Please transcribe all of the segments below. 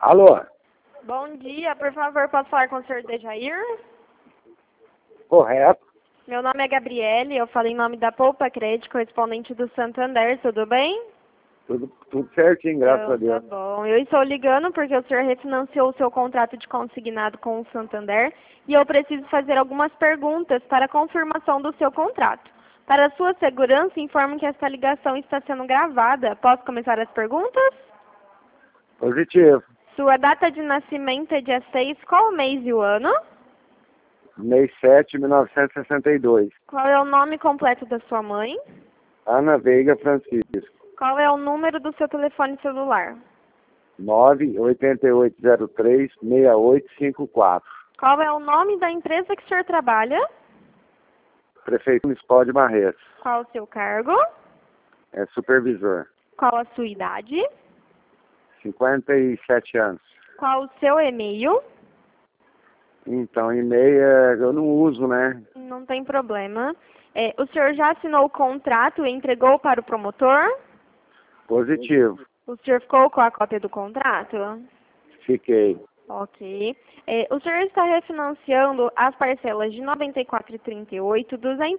Alô? Bom dia, por favor, posso falar com o senhor Dejair? Correto. Meu nome é Gabriele, eu falo em nome da Poupa Crédito, correspondente do Santander, tudo bem? Tudo certinho, graças a Deus. Tá bom. Eu estou ligando porque o senhor refinanciou o seu contrato de consignado com o Santander e eu preciso fazer algumas perguntas para confirmação do seu contrato. Para sua segurança, informo que esta ligação está sendo gravada. Posso começar as perguntas? Positivo. Sua data de nascimento é dia 6, qual o mês e o ano? Mês 7 de 1962. Qual é o nome completo da sua mãe? Ana Veiga Francisco. Qual é o número do seu telefone celular? 98803-6854. Qual é o nome da empresa que o senhor trabalha? Prefeito Municipal de Marreta. Qual o seu cargo? É supervisor. Qual a sua idade? 57 anos. Qual o seu e-mail? Então, e-mail eu não uso, né? Não tem problema. O senhor já assinou o contrato e entregou para o promotor? Positivo. O senhor ficou com a cópia do contrato? Fiquei. Ok. O senhor está refinanciando as parcelas de R$ 94,38, R$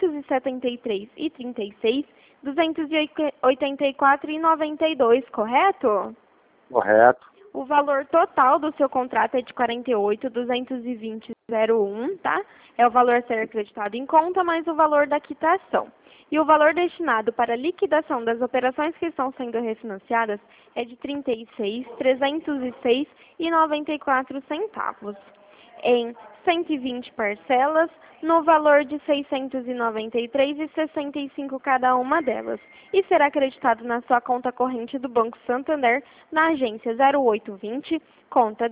273,36, R$ 284,92, correto? Correto. O valor total do seu contrato é de R$ 48.220,01, tá? É o valor a ser acreditado em conta, mais o valor da quitação. E o valor destinado para a liquidação das operações que estão sendo refinanciadas é de R$ 36.306,94 em 120 parcelas, no valor de R$ 693,65 cada uma delas, e será acreditado na sua conta corrente do Banco Santander, na agência 0820, conta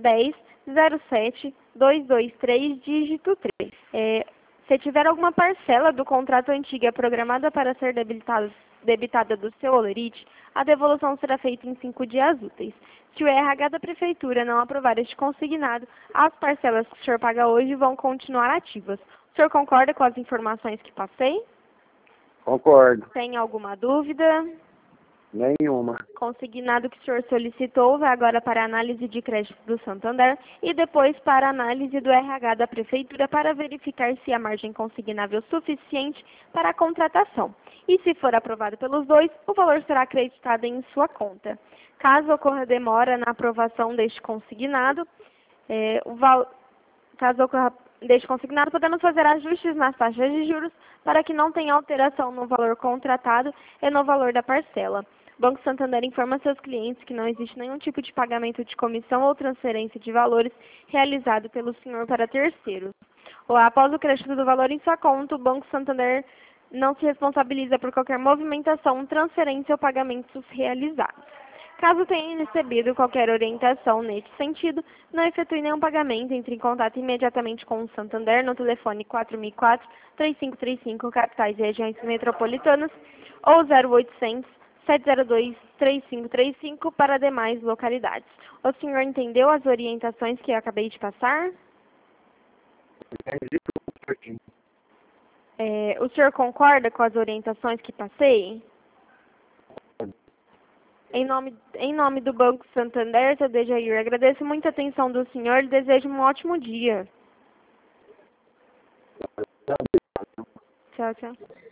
10.07.223, dígito 3. Se tiver alguma parcela do contrato antiga programada para ser debitada do seu holerite, a devolução será feita em 5 dias úteis. Se o RH da Prefeitura não aprovar este consignado, as parcelas que o senhor paga hoje vão continuar ativas. O senhor concorda com as informações que passei? Concordo. Tem alguma dúvida? Nenhuma. Consignado que o senhor solicitou vai agora para a análise de crédito do Santander e depois para a análise do RH da Prefeitura para verificar se há margem consignável suficiente para a contratação. E se for aprovado pelos dois, o valor será acreditado em sua conta. Caso ocorra demora na aprovação deste consignado, podemos fazer ajustes nas taxas de juros para que não tenha alteração no valor contratado e no valor da parcela. O Banco Santander informa seus clientes que não existe nenhum tipo de pagamento de comissão ou transferência de valores realizado pelo senhor para terceiros. Após o crédito do valor em sua conta, o Banco Santander não se responsabiliza por qualquer movimentação, transferência ou pagamentos realizados. Caso tenha recebido qualquer orientação neste sentido, não efetue nenhum pagamento, entre em contato imediatamente com o Santander no telefone 4004-3535, capitais e regiões metropolitanas, ou 0800-702-3535 para demais localidades. O senhor entendeu as orientações que eu acabei de passar? Entendi tudo. O senhor concorda com as orientações que passei? Em nome do Banco Santander, seu Dejair, agradeço muito a atenção do senhor e desejo um ótimo dia. Tchau, tchau.